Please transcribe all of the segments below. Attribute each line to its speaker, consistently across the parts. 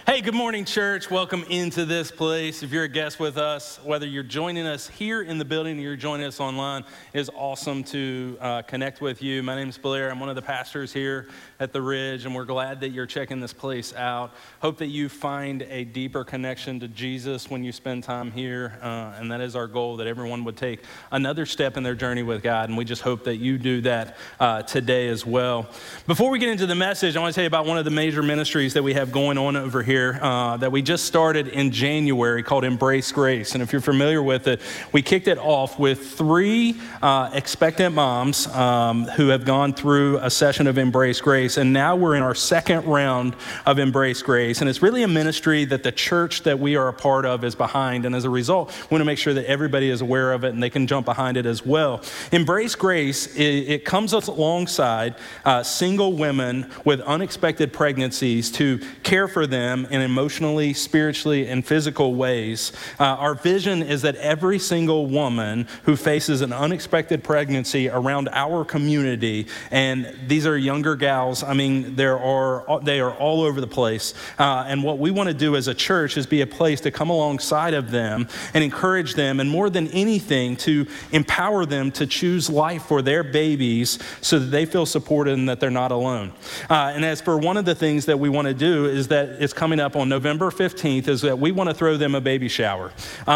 Speaker 1: Hey, good morning, church. Welcome into this place. If you're a guest with us, whether you're joining us here in the building or you're joining us online, it is awesome to connect with you. My name is Blair. I'm one of the pastors here at The Ridge, and we're glad that you're checking this place out. Hope that you find a deeper connection to Jesus when you spend time here, and that is our goal, that everyone would take another step in their journey with God, and we just hope that you do that today as well. Before we get into the message, I want to tell you about one of the major ministries that we have going on over here that we just started in January called Embrace Grace. And if you're familiar with it, we kicked it off with 3 expectant moms who have gone through a session of Embrace Grace. And now we're in our second round of Embrace Grace. And it's really a ministry that the church that we are a part of is behind. And as a result, we want to make sure that everybody is aware of it and they can jump behind it as well. Embrace Grace, it comes alongside single women with unexpected pregnancies to care for them in emotionally, spiritually, and physical ways. Our vision is that every single woman who faces an unexpected pregnancy around our community, and these are younger gals, I mean, they are all over the place. And what we want to do as a church is be a place to come alongside of them and encourage them, and more than anything, to empower them to choose life for their babies so that they feel supported and that they're not alone. And as for one of the things that we want to do is that it's coming up on November 15th, is that we want to throw them a baby shower.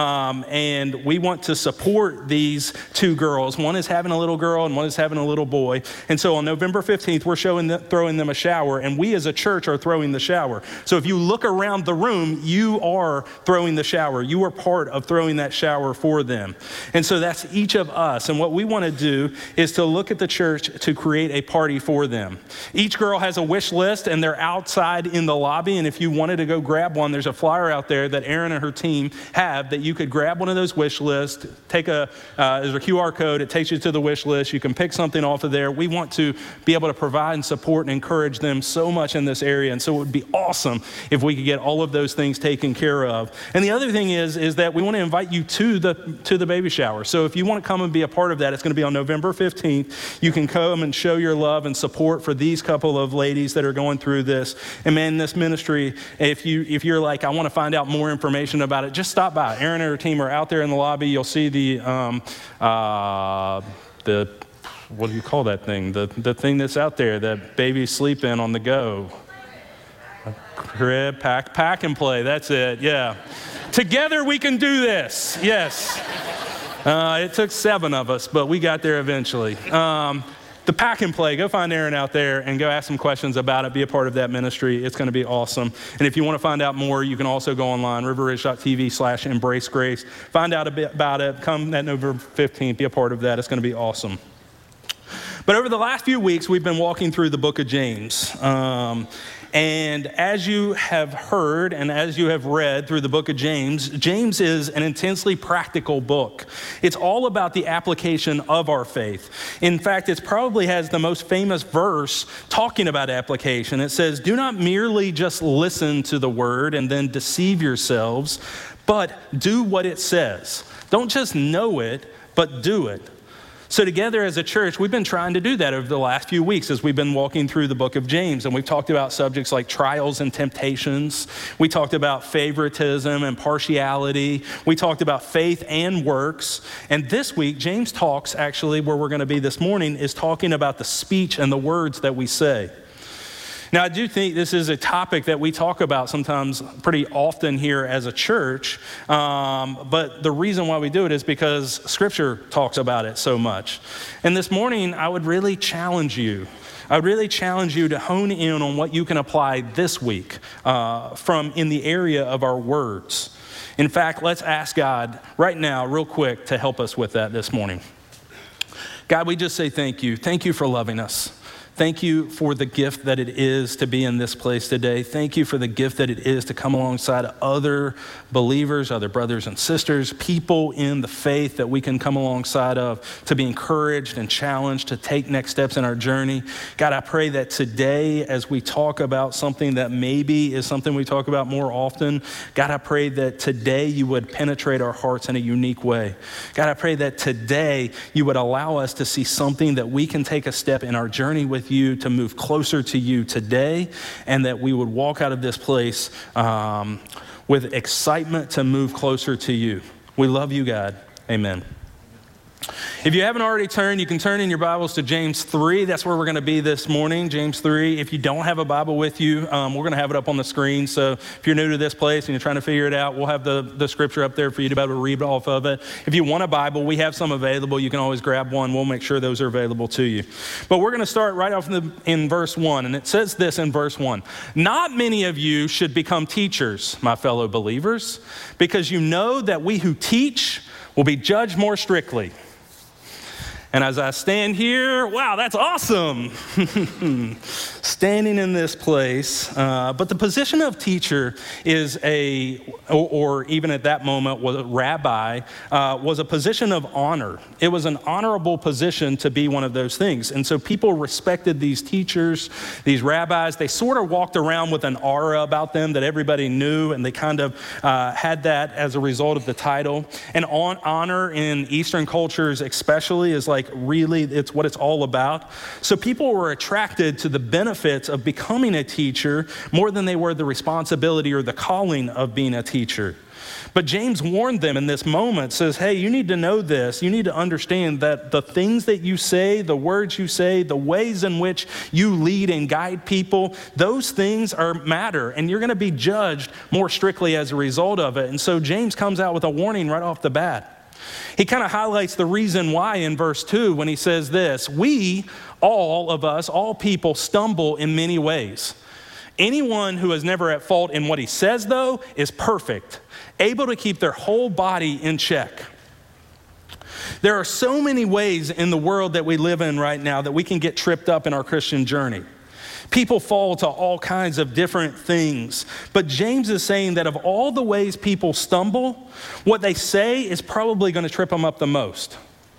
Speaker 1: And we want to support these 2 girls. One is having a little girl and one is having a little boy. And so on November 15th, we're throwing them a shower, and we as a church are throwing the shower. So if you look around the room, you are throwing the shower. You are part of throwing that shower for them. And so that's each of us. And what we want to do is to look at the church to create a party for them. Each girl has a wish list, and they're outside in the lobby. And if you wanted to go grab one, there's a flyer out there that Erin and her team have that you could grab one of those wish lists, there's a QR code, it takes you to the wish list, you can pick something off of there. We want to be able to provide and support and encourage them so much in this area, and so it would be awesome if we could get all of those things taken care of. And the other thing is that we want to invite you to the baby shower. So if you want to come and be a part of that, it's going to be on November 15th. You can come and show your love and support for these couple of ladies that are going through this. And man, this ministry, if you're like, I want to find out more information about it, just stop by. Erin and her team are out there in the lobby. You'll see the what do you call that thing? The thing that's out there that babies sleep in on the go. Crib, pack and play. That's it. Yeah. Together we can do this. Yes. It took 7 of us, but we got there eventually. The pack and play, go find Erin out there and go ask some questions about it. Be a part of that ministry. It's going to be awesome. And if you want to find out more, you can also go online, riverridge.tv/embracegrace. Find out a bit about it. Come that November 15th. Be a part of that. It's going to be awesome. But over the last few weeks, we've been walking through the book of James. And as you have heard and as you have read through the book of James, James is an intensely practical book. It's all about the application of our faith. In fact, it probably has the most famous verse talking about application. It says, "Do not merely just listen to the word and then deceive yourselves, but do what it says." Don't just know it, but do it. So together as a church, we've been trying to do that over the last few weeks as we've been walking through the book of James. And we've talked about subjects like trials and temptations. We talked about favoritism and partiality. We talked about faith and works. And this week, James talks, actually, where we're going to be this morning, is talking about the speech and the words that we say. Now, I do think this is a topic that we talk about sometimes pretty often here as a church, but the reason why we do it is because Scripture talks about it so much. And this morning, I would really challenge you. I would really challenge you to hone in on what you can apply this week from in the area of our words. In fact, let's ask God right now, real quick, to help us with that this morning. God, we just say thank you. Thank you for loving us. Thank you for the gift that it is to be in this place today. Thank you for the gift that it is to come alongside other believers, other brothers and sisters, people in the faith that we can come alongside of to be encouraged and challenged to take next steps in our journey. God, I pray that today as we talk about something that maybe is something we talk about more often, God, I pray that today you would penetrate our hearts in a unique way. God, I pray that today you would allow us to see something that we can take a step in our journey with with you, to move closer to you today, and that we would walk out of this place with excitement to move closer to you. We love you, God. Amen. If you haven't already turned, you can turn in your Bibles to James 3. That's where we're going to be this morning, James 3. If you don't have a Bible with you, we're going to have it up on the screen. So if you're new to this place and you're trying to figure it out, we'll have the scripture up there for you to be able to read off of it. If you want a Bible, we have some available. You can always grab one. We'll make sure those are available to you. But we're going to start right off in verse 1. And it says this in verse 1. Not many of you should become teachers, my fellow believers, because you know that we who teach will be judged more strictly. And as I stand here, wow, that's awesome. Standing in this place. But the position of teacher is or even at that moment, was a rabbi, was a position of honor. It was an honorable position to be one of those things. And so people respected these teachers, these rabbis. They sort of walked around with an aura about them that everybody knew, and they kind of had that as a result of the title. And honor in Eastern cultures especially is like really, it's what it's all about. So people were attracted to the benefits of becoming a teacher more than they were the responsibility or the calling of being a teacher. But James warned them in this moment, says, hey, you need to know this. You need to understand that the things that you say, the words you say, the ways in which you lead and guide people, those things matter, and you're going to be judged more strictly as a result of it. And so James comes out with a warning right off the bat. He kind of highlights the reason why in verse 2 when he says this: we, all of us, all people stumble in many ways. Anyone who is never at fault in what he says, though, is perfect, able to keep their whole body in check. There are so many ways in the world that we live in right now that we can get tripped up in our Christian journey. People fall to all kinds of different things. But James is saying that of all the ways people stumble, what they say is probably going to trip them up the most.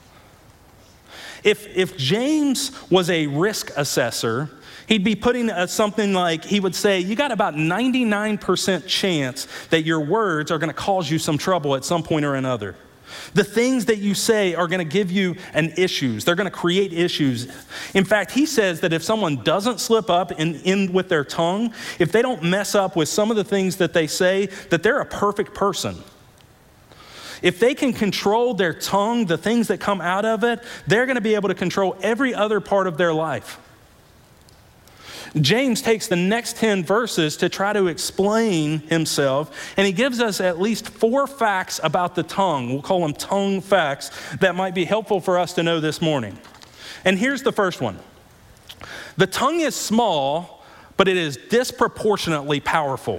Speaker 1: If James was a risk assessor, he'd be putting something like, he would say, you got about 99% chance that your words are going to cause you some trouble at some point or another. The things that you say are going to give you issues. They're going to create issues. In fact, he says that if someone doesn't slip up in with their tongue, if they don't mess up with some of the things that they say, that they're a perfect person. If they can control their tongue, the things that come out of it, they're going to be able to control every other part of their life. James takes the next 10 verses to try to explain himself, and he gives us at least 4 facts about the tongue. We'll call them tongue facts that might be helpful for us to know this morning. And here's the first one. The tongue is small, but it is disproportionately powerful.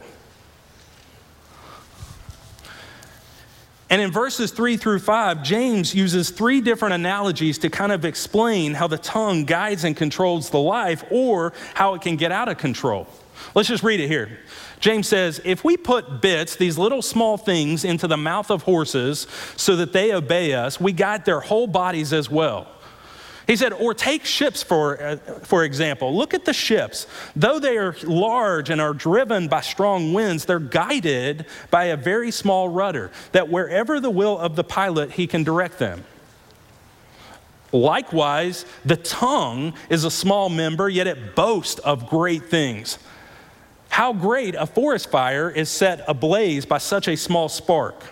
Speaker 1: And in verses 3 through 5, James uses 3 different analogies to kind of explain how the tongue guides and controls the life, or how it can get out of control. Let's just read it here. James says, if we put bits, these little small things, into the mouth of horses so that they obey us, we guide their whole bodies as well. He said, or take ships for example. Look at the ships. Though they are large and are driven by strong winds, they're guided by a very small rudder, that wherever the will of the pilot, he can direct them. Likewise, the tongue is a small member, yet it boasts of great things. How great a forest fire is set ablaze by such a small spark.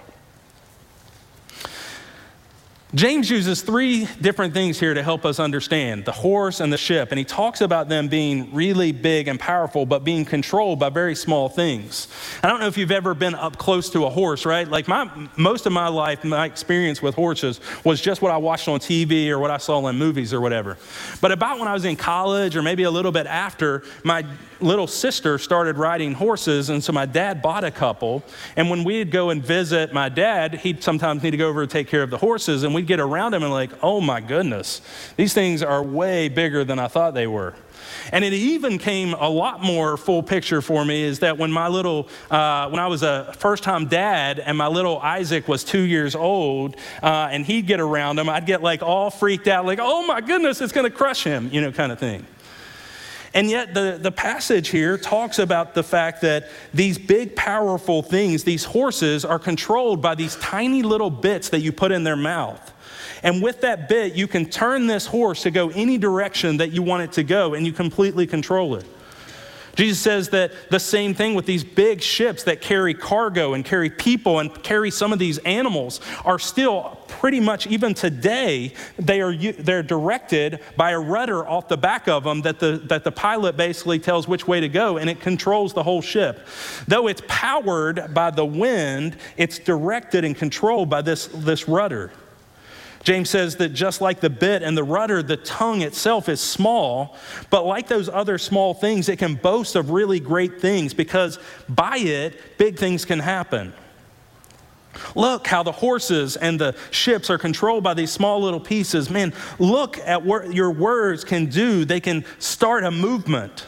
Speaker 1: James uses 3 different things here to help us understand the horse and the ship, and he talks about them being really big and powerful, but being controlled by very small things. I don't know if you've ever been up close to a horse, right? Like most of my life, my experience with horses was just what I watched on TV or what I saw in movies or whatever. But about when I was in college, or maybe a little bit after, my little sister started riding horses, and so my dad bought a couple, and when we'd go and visit my dad, he'd sometimes need to go over and take care of the horses, and we'd get around him and like, oh my goodness, these things are way bigger than I thought they were. And it even came a lot more full picture for me is that when I was a first-time dad and my little Isaac was 2 years old, and he'd get around him, I'd get like all freaked out, like, oh my goodness, it's going to crush him, kind of thing. And yet the passage here talks about the fact that these big, powerful things, these horses, are controlled by these tiny little bits that you put in their mouth. And with that bit, you can turn this horse to go any direction that you want it to go, and you completely control it. Jesus says that the same thing with these big ships that carry cargo and carry people and carry some of these animals are still pretty much, even today, they're directed by a rudder off the back of them that the pilot basically tells which way to go, and it controls the whole ship. Though it's powered by the wind, it's directed and controlled by this rudder. James says that just like the bit and the rudder, the tongue itself is small, but like those other small things, it can boast of really great things because by it, big things can happen. Look how the horses and the ships are controlled by these small little pieces. Man, look at what your words can do. They can start a movement.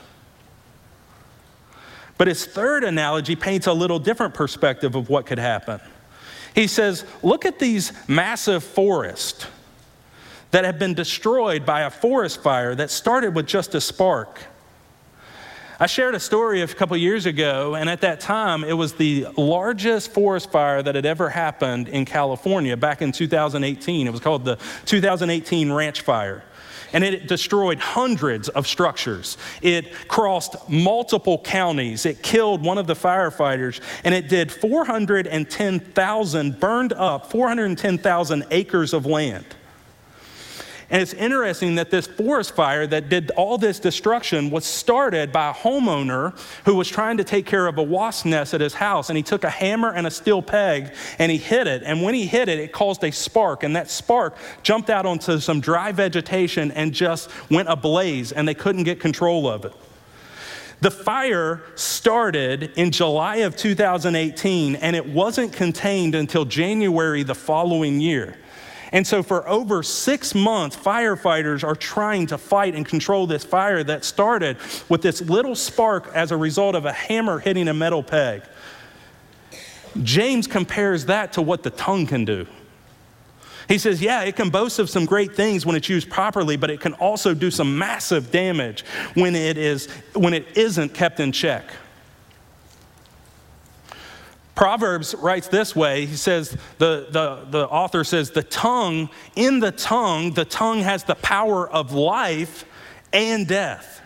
Speaker 1: But his third analogy paints a little different perspective of what could happen. He says, look at these massive forests that have been destroyed by a forest fire that started with just a spark. I shared a story a couple years ago, and at that time, it was the largest forest fire that had ever happened in California back in 2018. It was called the 2018 Ranch Fire. And it destroyed hundreds of structures. It crossed multiple counties. It killed one of the firefighters, and it did 410,000 acres of land. And it's interesting that this forest fire that did all this destruction was started by a homeowner who was trying to take care of a wasp nest at his house. And he took a hammer and a steel peg and he hit it. And when he hit it, it caused a spark. And that spark jumped out onto some dry vegetation and just went ablaze, and they couldn't get control of it. The fire started in July of 2018, and it wasn't contained until January the following year. And so for over 6 months, firefighters are trying to fight and control this fire that started with this little spark as a result of a hammer hitting a metal peg. James compares that to what the tongue can do. He says, yeah, it can boast of some great things when it's used properly, but it can also do some massive damage when it isn't kept in check. Proverbs writes this way. He says, the author says, the tongue has the power of life and death.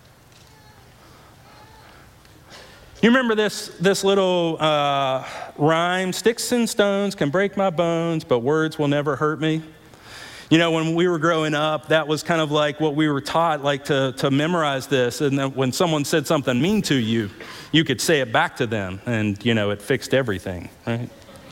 Speaker 1: You remember this little rhyme? Sticks and stones can break my bones, but words will never hurt me. You know, when we were growing up, that was kind of like what we were taught, like to memorize this. And then when someone said something mean to you, you could say it back to them, and, you know, it fixed everything, right?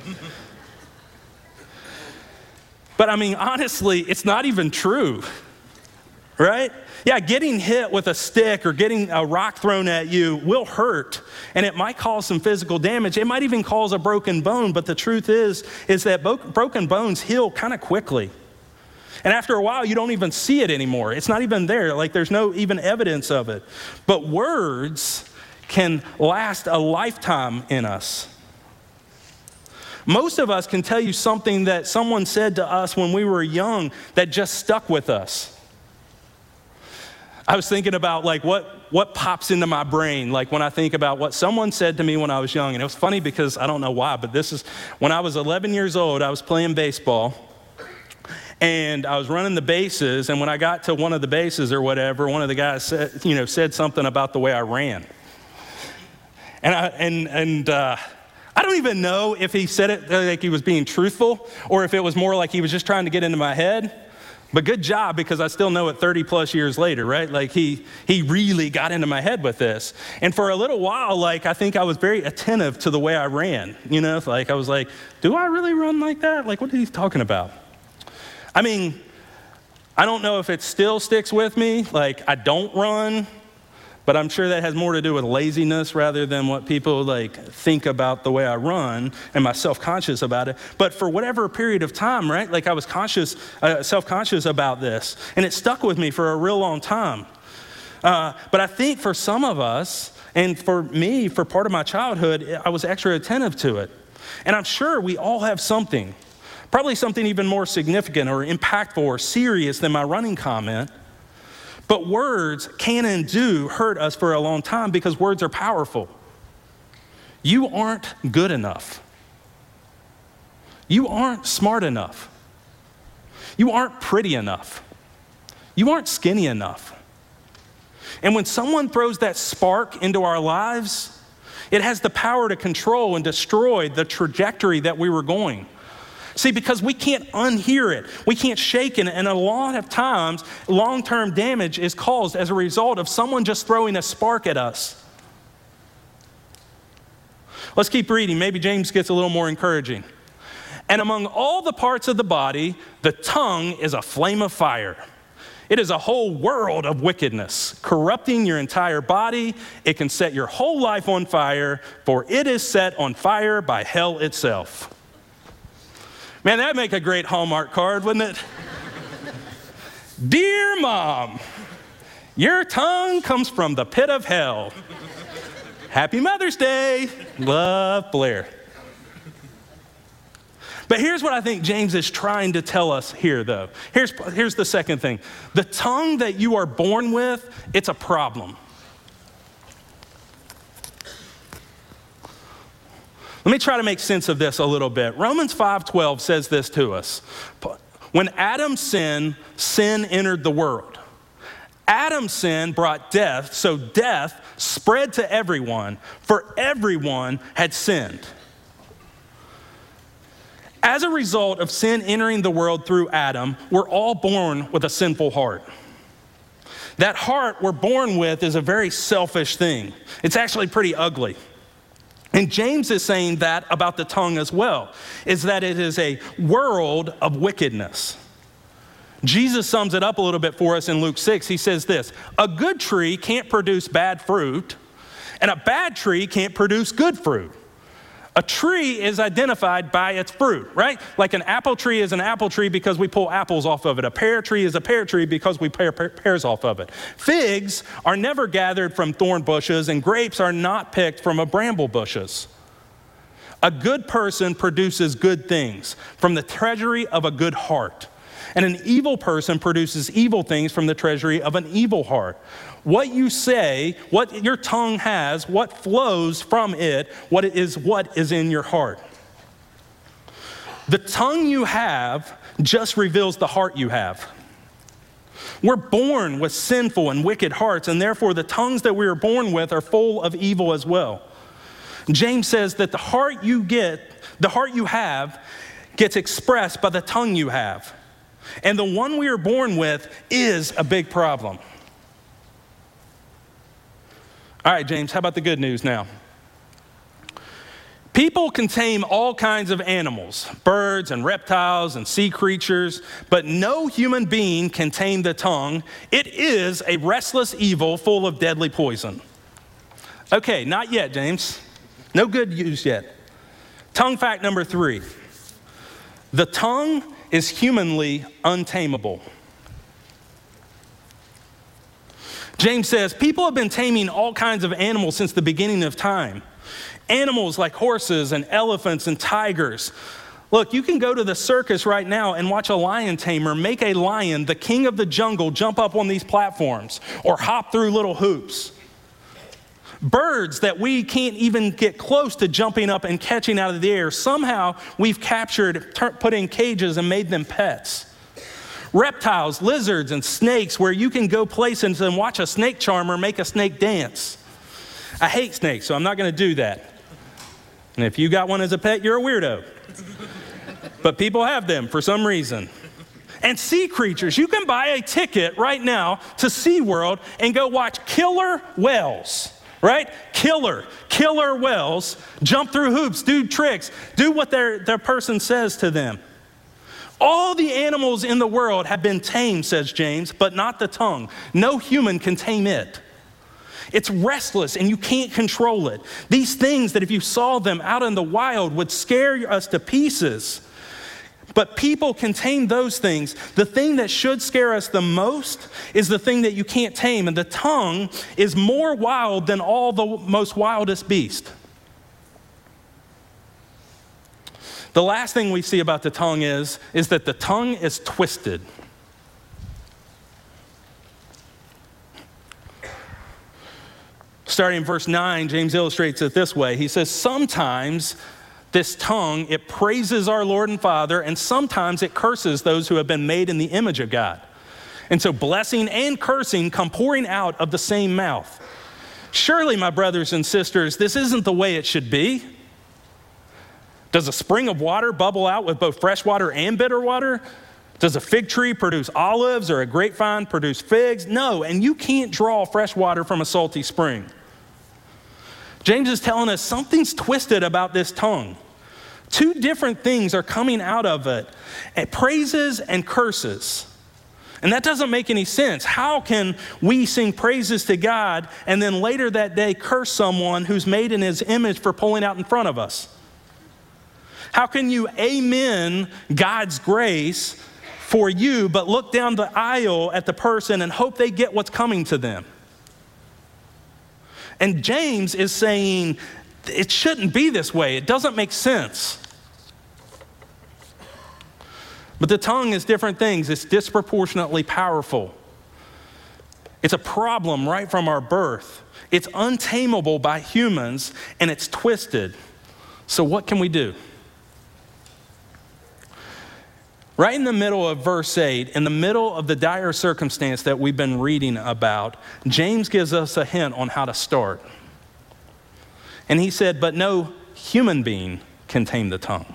Speaker 1: But I mean, honestly, it's not even true, right? Yeah, getting hit with a stick or getting a rock thrown at you will hurt, and it might cause some physical damage. It might even cause a broken bone, but the truth is that broken bones heal kind of quickly. And after a while, you don't even see it anymore. It's not even there. Like, there's no even evidence of it. But words can last a lifetime in us. Most of us can tell you something that someone said to us when we were young that just stuck with us. I was thinking about like what pops into my brain, like when I think about what someone said to me when I was young. And it was funny because I don't know why, but this is when I was 11 years old, I was playing baseball. And I was running the bases, and when I got to one of the bases or whatever, one of the guys said something about the way I ran. And I don't even know if he said it like he was being truthful or if it was more like he was just trying to get into my head. But good job, because I still know it 30 plus years later, right? Like he really got into my head with this. And for a little while, like I think I was very attentive to the way I ran. You know, like I was like, do I really run like that? Like, what are you talking about? I mean, I don't know if it still sticks with me. Like, I don't run, but I'm sure that has more to do with laziness rather than what people like think about the way I run and my self-conscious about it. But for whatever period of time, right? Like I was self-conscious about this, and it stuck with me for a real long time. But I think for some of us, and for me, for part of my childhood, I was extra attentive to it. And I'm sure we all have something. Probably something even more significant or impactful or serious than my running comment. But words can and do hurt us for a long time because words are powerful. You aren't good enough. You aren't smart enough. You aren't pretty enough. You aren't skinny enough. And when someone throws that spark into our lives, it has the power to control and destroy the trajectory that we were going. See, because we can't unhear it. We can't shake it. And a lot of times, long-term damage is caused as a result of someone just throwing a spark at us. Let's keep reading. Maybe James gets a little more encouraging. And among all the parts of the body, the tongue is a flame of fire. It is a whole world of wickedness, corrupting your entire body. It can set your whole life on fire, for it is set on fire by hell itself. Man, that'd make a great Hallmark card, wouldn't it? Dear Mom, your tongue comes from the pit of hell. Happy Mother's Day. Love, Blair. But here's what I think James is trying to tell us here, though. Here's the second thing. The tongue that you are born with, it's a problem. Let me try to make sense of this a little bit. Romans 5:12 says this to us. When Adam sinned, sin entered the world. Adam's sin brought death, so death spread to everyone, for everyone had sinned. As a result of sin entering the world through Adam, we're all born with a sinful heart. That heart we're born with is a very selfish thing. It's actually pretty ugly. And James is saying that about the tongue as well, is that it is a world of wickedness. Jesus sums it up a little bit for us in Luke 6. He says this, a good tree can't produce bad fruit, and a bad tree can't produce good fruit. A tree is identified by its fruit, right? Like an apple tree is an apple tree because we pull apples off of it. A pear tree is a pear tree because we pear pears off of it. Figs are never gathered from thorn bushes, and grapes are not picked from bramble bushes. A good person produces good things from the treasury of a good heart. And an evil person produces evil things from the treasury of an evil heart. What you say, what your tongue has, what flows from it, what is in your heart. The tongue you have just reveals the heart you have. We're born with sinful and wicked hearts, and therefore the tongues that we are born with are full of evil as well. James says that the heart you have gets expressed by the tongue you have. And the one we are born with is a big problem. All right, James, how about the good news now? People can tame all kinds of animals, birds and reptiles and sea creatures, but no human being can tame the tongue. It is a restless evil full of deadly poison. Okay, not yet, James. No good news yet. Tongue fact number 3. The tongue is humanly untamable. James says, people have been taming all kinds of animals since the beginning of time. Animals like horses and elephants and tigers. Look, you can go to the circus right now and watch a lion tamer make a lion, the king of the jungle, jump up on these platforms or hop through little hoops. Birds that we can't even get close to jumping up and catching out of the air, somehow we've captured, put in cages and made them pets. Reptiles, lizards, and snakes where you can go places and watch a snake charmer make a snake dance. I hate snakes, so I'm not going to do that. And if you got one as a pet, you're a weirdo. But people have them for some reason. And sea creatures, you can buy a ticket right now to SeaWorld and go watch killer whales. Right? Killer whales jump through hoops, do tricks, do what their person says to them. All the animals in the world have been tamed, says James, but not the tongue. No human can tame it. It's restless and you can't control it. These things that if you saw them out in the wild would scare us to pieces. But people can tame those things. The thing that should scare us the most is the thing that you can't tame. And the tongue is more wild than all the most wildest beast. The last thing we see about the tongue is that the tongue is twisted. Starting in verse 9, James illustrates it this way. He says, sometimes this tongue, it praises our Lord and Father, and sometimes it curses those who have been made in the image of God. And so blessing and cursing come pouring out of the same mouth. Surely, my brothers and sisters, this isn't the way it should be. Does a spring of water bubble out with both fresh water and bitter water? Does a fig tree produce olives or a grapevine produce figs? No, and you can't draw fresh water from a salty spring. James is telling us something's twisted about this tongue. Two different things are coming out of it, praises and curses. And that doesn't make any sense. How can we sing praises to God and then later that day curse someone who's made in his image for pulling out in front of us? How can you amen God's grace for you, but look down the aisle at the person and hope they get what's coming to them? And James is saying it shouldn't be this way. It doesn't make sense. But the tongue is different things. It's disproportionately powerful. It's a problem right from our birth. It's untamable by humans, and it's twisted. So what can we do? Right in the middle of verse 8, in the middle of the dire circumstance that we've been reading about, James gives us a hint on how to start. And he said, but no human being can tame the tongue.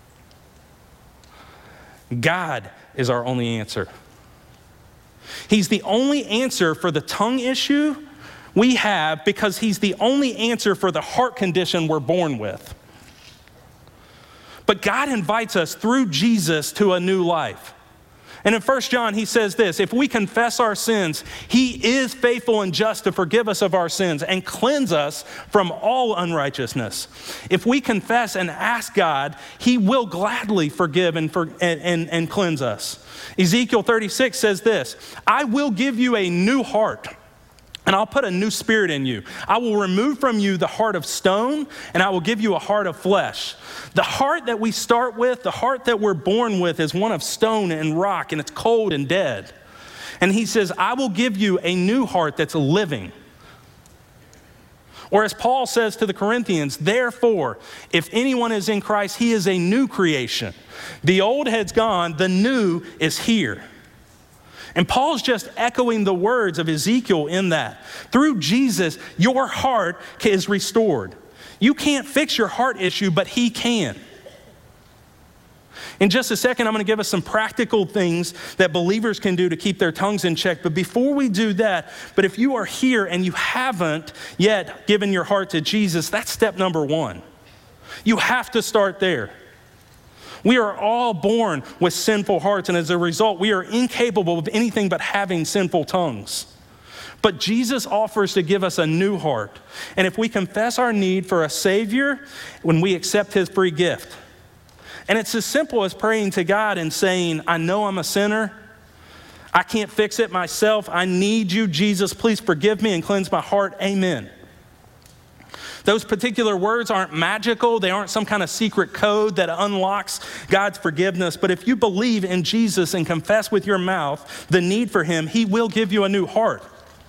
Speaker 1: God is our only answer. He's the only answer for the tongue issue we have because he's the only answer for the heart condition we're born with. But God invites us through Jesus to a new life. And in 1 John, he says this, if we confess our sins, he is faithful and just to forgive us of our sins and cleanse us from all unrighteousness. If we confess and ask God, he will gladly forgive and cleanse us. Ezekiel 36 says this, I will give you a new heart, and I'll put a new spirit in you. I will remove from you the heart of stone, and I will give you a heart of flesh. The heart that we start with, the heart that we're born with is one of stone and rock, and it's cold and dead. And he says, I will give you a new heart that's living. Or as Paul says to the Corinthians, therefore, if anyone is in Christ, he is a new creation. The old has gone, the new is here. And Paul's just echoing the words of Ezekiel in that. Through Jesus, your heart is restored. You can't fix your heart issue, but he can. In just a second, I'm going to give us some practical things that believers can do to keep their tongues in check. But before we do that, but if you are here and you haven't yet given your heart to Jesus, that's step number one. You have to start there. We are all born with sinful hearts, and as a result, we are incapable of anything but having sinful tongues. But Jesus offers to give us a new heart. And if we confess our need for a Savior, when we accept his free gift. And it's as simple as praying to God and saying, I know I'm a sinner. I can't fix it myself. I need you, Jesus. Please forgive me and cleanse my heart. Amen. Those particular words aren't magical. They aren't some kind of secret code that unlocks God's forgiveness. But if you believe in Jesus and confess with your mouth the need for him, he will give you a new heart.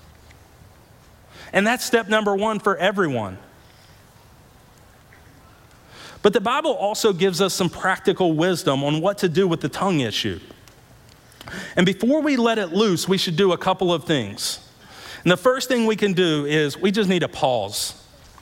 Speaker 1: And that's step number one for everyone. But the Bible also gives us some practical wisdom on what to do with the tongue issue. And before we let it loose, we should do a couple of things. And the first thing we can do is we just need to pause.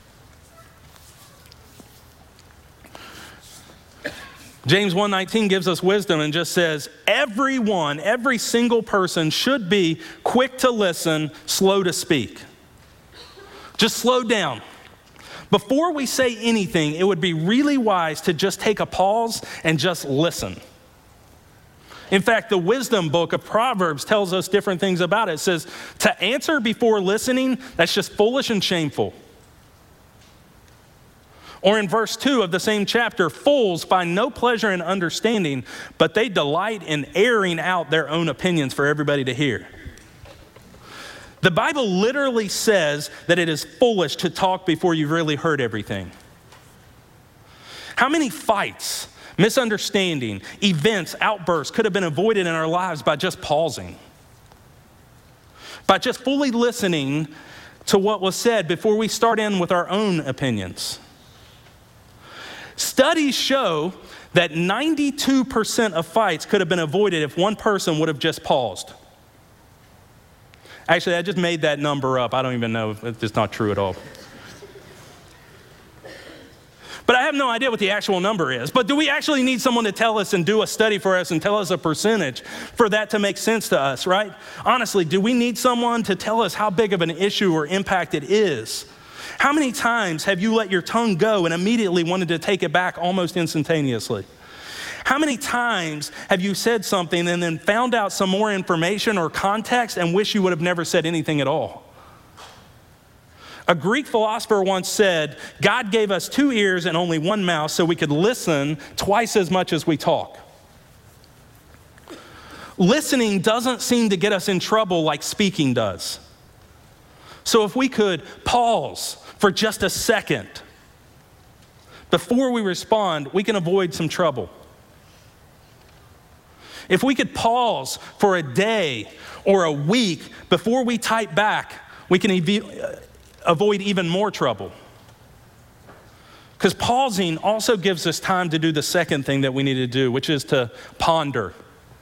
Speaker 1: James 1:19 gives us wisdom and just says, every single person should be quick to listen, slow to speak. Just slow down. Before we say anything, it would be really wise to just take a pause and just listen. In fact, the wisdom book of Proverbs tells us different things about it. It says, to answer before listening, that's just foolish and shameful. Or in verse 2 of the same chapter, fools find no pleasure in understanding, but they delight in airing out their own opinions for everybody to hear. The Bible literally says that it is foolish to talk before you've really heard everything. How many fights, misunderstanding, events, outbursts could have been avoided in our lives by just pausing? By just fully listening to what was said before we start in with our own opinions. Studies show that 92% of fights could have been avoided if one person would have just paused. Actually, I just made that number up. I don't even know if it's not true at all. But I have no idea what the actual number is. But do we actually need someone to tell us and do a study for us and tell us a percentage for that to make sense to us, right? Honestly, do we need someone to tell us how big of an issue or impact it is? How many times have you let your tongue go and immediately wanted to take it back almost instantaneously? How many times have you said something and then found out some more information or context and wish you would have never said anything at all? A Greek philosopher once said, God gave us 2 ears and only 1 mouth so we could listen twice as much as we talk. Listening doesn't seem to get us in trouble like speaking does. So if we could pause for just a second before we respond, we can avoid some trouble. If we could pause for a day or a week before we type back, we can avoid even more trouble. Because pausing also gives us time to do the second thing that we need to do, which is to ponder.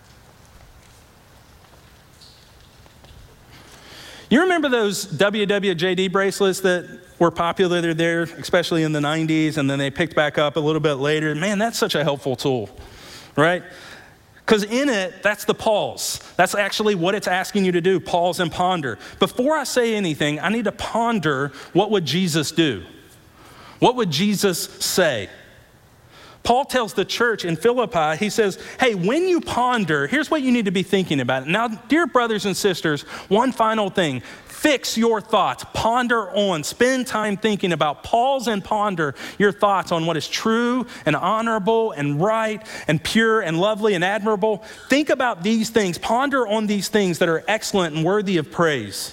Speaker 1: You remember those WWJD bracelets that were popular there, especially in the 90s, and then they picked back up a little bit later? Man, that's such a helpful tool, right? Because in it, that's the pause. That's actually what it's asking you to do, pause and ponder. Before I say anything, I need to ponder, what would Jesus do? What would Jesus say? Paul tells the church in Philippi, he says, hey, when you ponder, here's what you need to be thinking about. Now, dear brothers and sisters, one final thing. Fix your thoughts, ponder on, spend time thinking about, pause and ponder your thoughts on what is true and honorable and right and pure and lovely and admirable. Think about these things, ponder on these things that are excellent and worthy of praise.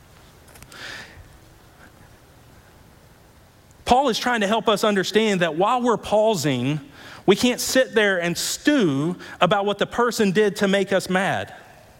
Speaker 1: Paul is trying to help us understand that while we're pausing, we can't sit there and stew about what the person did to make us mad.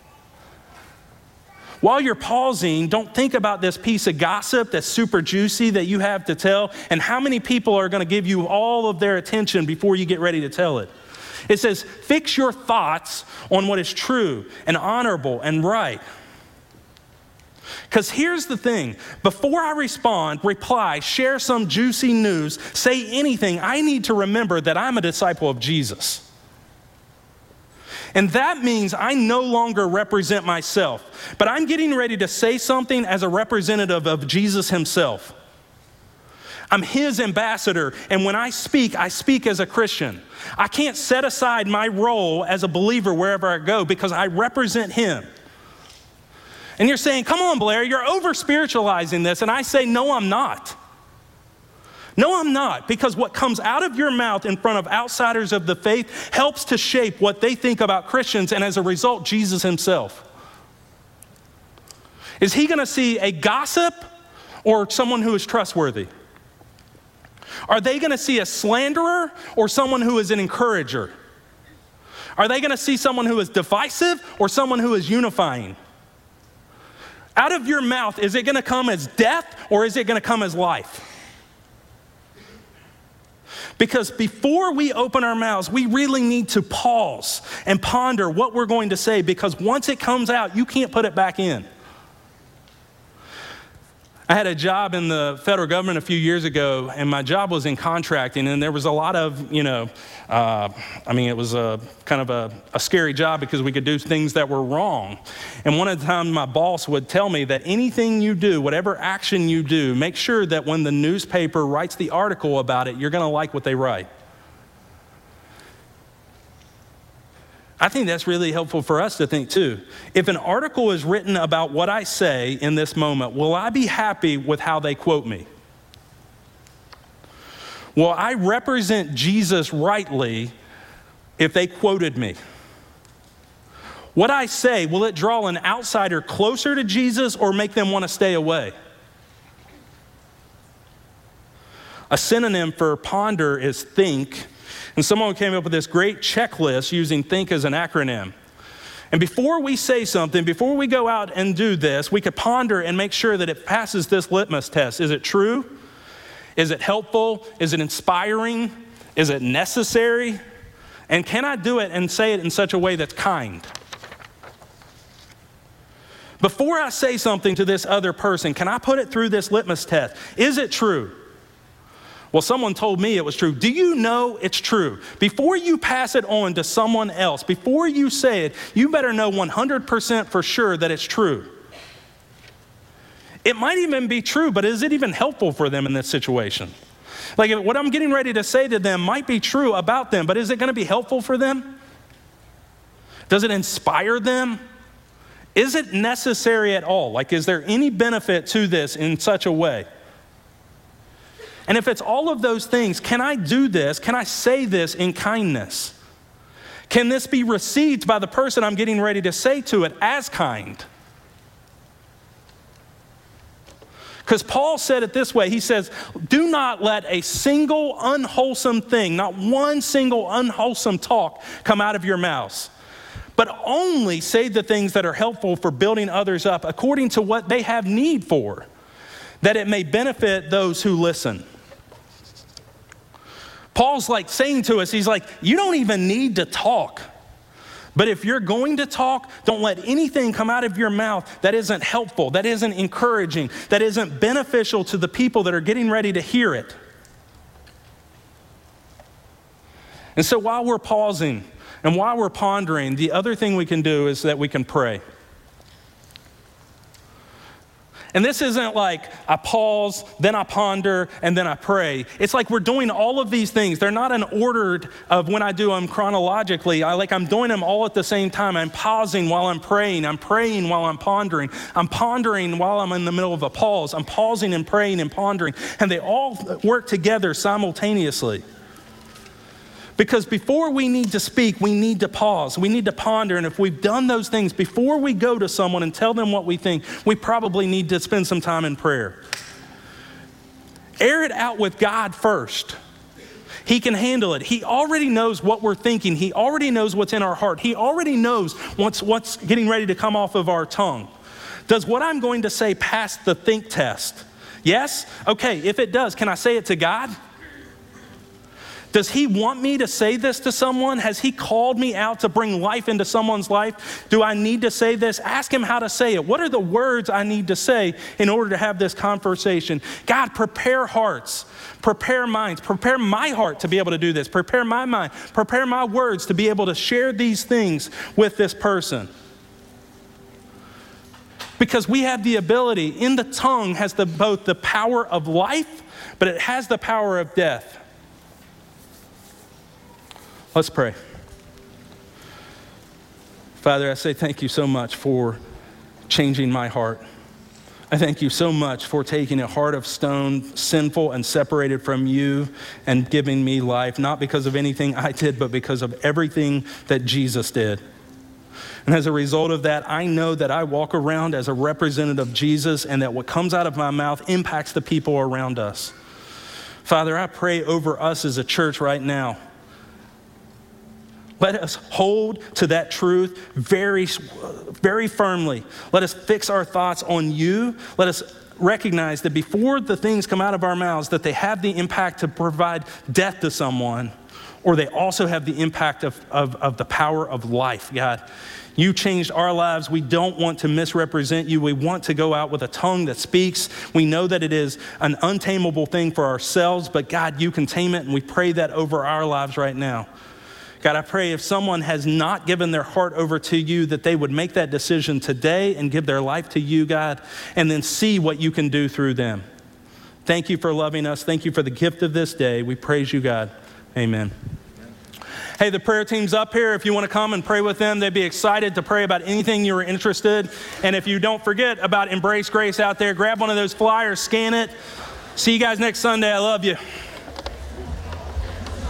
Speaker 1: While you're pausing, don't think about this piece of gossip that's super juicy that you have to tell, and how many people are going to give you all of their attention before you get ready to tell it. It says, fix your thoughts on what is true and honorable and right. Because here's the thing, before I respond, reply, share some juicy news, say anything, I need to remember that I'm a disciple of Jesus. And that means I no longer represent myself, but I'm getting ready to say something as a representative of Jesus himself. I'm his ambassador, and when I speak as a Christian. I can't set aside my role as a believer wherever I go because I represent him. And you're saying, come on, Blair, you're over-spiritualizing this. And I say, no, I'm not. No, I'm not, because what comes out of your mouth in front of outsiders of the faith helps to shape what they think about Christians, and as a result, Jesus himself. Is he going to see a gossip or someone who is trustworthy? Are they going to see a slanderer or someone who is an encourager? Are they going to see someone who is divisive or someone who is unifying? Out of your mouth, is it going to come as death or is it going to come as life? Because before we open our mouths, we really need to pause and ponder what we're going to say, because once it comes out, you can't put it back in. I had a job in the federal government a few years ago, and my job was in contracting, and there was a lot of, it was a kind of a scary job because we could do things that were wrong. And one of the times my boss would tell me that anything you do, whatever action you do, make sure that when the newspaper writes the article about it, you're going to like what they write. I think that's really helpful for us to think too. If an article is written about what I say in this moment, will I be happy with how they quote me? Will I represent Jesus rightly if they quoted me? What I say, will it draw an outsider closer to Jesus or make them want to stay away? A synonym for ponder is think. And someone came up with this great checklist using think as an acronym. And before we say something, before we go out and do this, we could ponder and make sure that it passes this litmus test. Is it true? Is it helpful? Is it inspiring? Is it necessary? And can I do it and say it in such a way that's kind? Before I say something to this other person, can I put it through this litmus test? Is it true? Well, someone told me it was true. Do you know it's true? Before you pass it on to someone else, before you say it, you better know 100% for sure that it's true. It might even be true, but is it even helpful for them in this situation? Like what I'm getting ready to say to them might be true about them, but is it going to be helpful for them? Does it inspire them? Is it necessary at all? Like, is there any benefit to this in such a way? And if it's all of those things, can I do this? Can I say this in kindness? Can this be received by the person I'm getting ready to say to it as kind? Because Paul said it this way. He says, do not let a single unwholesome thing, not one single unwholesome talk come out of your mouths, but only say the things that are helpful for building others up according to what they have need for, that it may benefit those who listen. Paul's like saying to us, he's like, you don't even need to talk. But if you're going to talk, don't let anything come out of your mouth that isn't helpful, that isn't encouraging, that isn't beneficial to the people that are getting ready to hear it. And so while we're pausing and while we're pondering, the other thing we can do is that we can pray. And this isn't like I pause, then I ponder, and then I pray. It's like we're doing all of these things. They're not in order of when I do them chronologically. I'm doing them all at the same time. I'm pausing while I'm praying. I'm praying while I'm pondering. I'm pondering while I'm in the middle of a pause. I'm pausing and praying and pondering. And they all work together simultaneously. Because before we need to speak, we need to pause. We need to ponder. And if we've done those things before we go to someone and tell them what we think, we probably need to spend some time in prayer. Air it out with God first. He can handle it. He already knows what we're thinking. He already knows what's in our heart. He already knows what's getting ready to come off of our tongue. Does what I'm going to say pass the think test? Yes? Okay, if it does, can I say it to God? Does he want me to say this to someone? Has he called me out to bring life into someone's life? Do I need to say this? Ask him how to say it. What are the words I need to say in order to have this conversation? God, prepare hearts, prepare minds, prepare my heart to be able to do this. Prepare my mind, prepare my words to be able to share these things with this person. Because we have the ability, in the tongue has both the power of life, but it has the power of death. Let's pray. Father, I say thank you so much for changing my heart. I thank you so much for taking a heart of stone, sinful and separated from you, and giving me life, not because of anything I did, but because of everything that Jesus did. And as a result of that, I know that I walk around as a representative of Jesus, and that what comes out of my mouth impacts the people around us. Father, I pray over us as a church right now. Let us hold to that truth very, very firmly. Let us fix our thoughts on you. Let us recognize that before the things come out of our mouths, that they have the impact to provide death to someone, or they also have the impact of the power of life, God. You changed our lives. We don't want to misrepresent you. We want to go out with a tongue that speaks. We know that it is an untamable thing for ourselves, but God, you can tame it, and we pray that over our lives right now. God, I pray if someone has not given their heart over to you, that they would make that decision today and give their life to you, God, and then see what you can do through them. Thank you for loving us. Thank you for the gift of this day. We praise you, God. Amen. Hey, the prayer team's up here. If you want to come and pray with them, they'd be excited to pray about anything you were interested. And if you don't forget about Embrace Grace out there, grab one of those flyers, scan it. See you guys next Sunday. I love you.